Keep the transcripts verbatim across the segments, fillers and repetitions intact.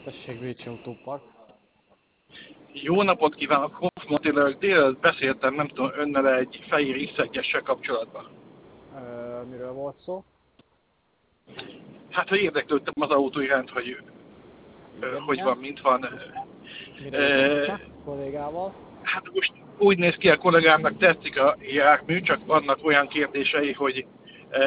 Tessék, Bécsi Autópark. Jó napot kívánok, Hoffman Attila, délelőtt beszéltem, nem tudom, önnel egy fehér iksz egyessel kapcsolatban. Ö, miről volt szó? Hát, hogy érdeklődtem az autó iránt, hogy Igen, hogy igen. van, mint van. Mire E, jutott kollégával? hát most úgy néz ki, a kollégámnak tetszik a jármű, csak vannak olyan kérdései, hogy e,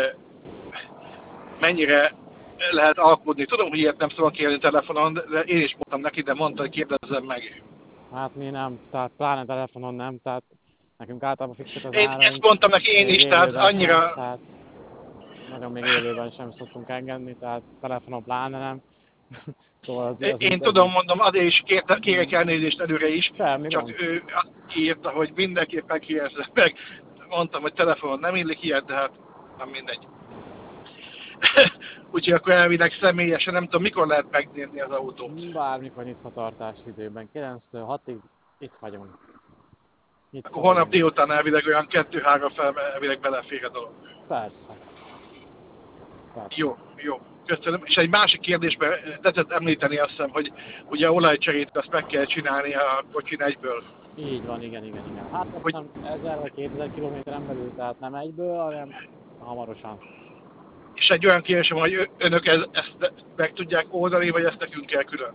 mennyire lehet alkudni. Tudom, hogy ilyet nem szabad kérni telefonon, de én is mondtam neki, de mondta, hogy kérdezzem meg. Hát mi nem, tehát pláne telefonon nem, tehát nekünk általában fixek az Én ezt áraink, mondtam neki én még is, tehát élőben sem, annyira... tehát nagyon még élőben sem szoktunk engedni, tehát telefonon pláne nem. Szóval az, az Én így, az tudom, így. mondom, azért is kérte, kérek Mm, elnézést előre is, semmi gond. csak ő azt írta, hogy mindenképpen kérdezze meg. Mondtam, hogy telefonon nem illik ilyet, de hát nem mindegy. Úgyhogy akkor elvileg személyesen, nem tudom, mikor lehet megnézni az autót. Bármikor nyitvatartási időben, kilenctől hatig itt vagyunk. Nyitva Akkor holnap vagyunk. délután elvileg olyan kettő-három fel, elvileg belefér a dolog. Persze. Persze. Jó, jó. Köszönöm. És egy másik kérdésben tetszett említeni azt hiszem, hogy ugye a olajcserét azt meg kell csinálni a kocsin egyből. Így van, igen, igen, igen. Hát azt Hogy, hiszem ezer vagy kétezer kilométeren belül, tehát nem egyből, hanem hamarosan. és egy olyan kérdésem, hogy önök ez, ezt meg tudják oldani, vagy ezt nekünk kell külön?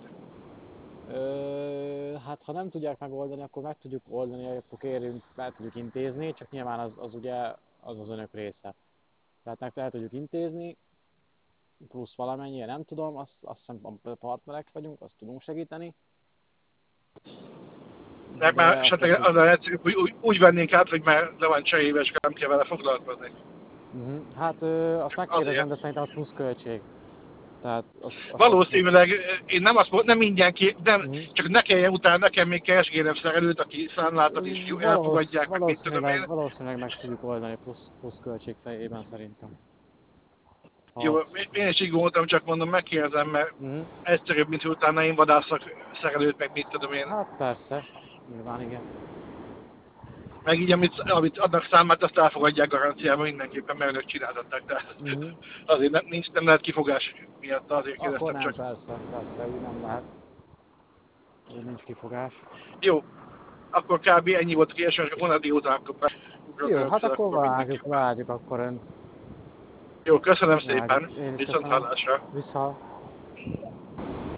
Ö, hát ha nem tudják megoldani, akkor meg tudjuk oldani, akkor kérünk, el tudjuk intézni, csak nyilván az, az ugye az az önök része. Tehát meg el tudjuk intézni, plusz valamennyire nem tudom, azt, azt hiszem partnerek vagyunk, azt tudunk segíteni. Mert De már azt esetleg nem az a egyszerűbb, hogy úgy, úgy vennénk át, hogy már le van cserélve, és nem kell vele foglalkozni. uh-huh. Hát ö, azt megkérdezem, Azért. de szerintem az plusz költség. Tehát azt, azt, Valószínűleg én nem azt mondom, nem ingyen ki, nem, uh-huh. csak ne kelljen utána nekem még keresgélem szerelőt, aki számlátot is jó, elfogadják, meg mit tudom Valószínűleg, én. valószínűleg meg tudjuk oldani plusz, plusz költség fejében szerintem. Ha Jó, az... én is így gondoltam, csak mondom, megkérdezem, mert uh-huh. egyszerűbb, mint hogy utána én vadászak szerelőt, meg mit tudom én. Hát persze, nyilván igen. Meg így, amit, amit adnak számát, azt elfogadják garanciában mindenképpen, mert önök csináltatták. Tehát Uh-huh. azért nem, nincs, nem lehet kifogás miatt, azért Akkor kérdeztem nem, csak. persze, persze, úgy nem lehet. Úgy nincs kifogás. Jó, akkor kb. Ennyi volt a kérdés, és volna délután, akkor Jó, hát akkor akkor várjuk, várjuk akkor önt. Jó, köszönöm Várjuk. szépen, Én is viszont köszönöm. hallásra. Vissza.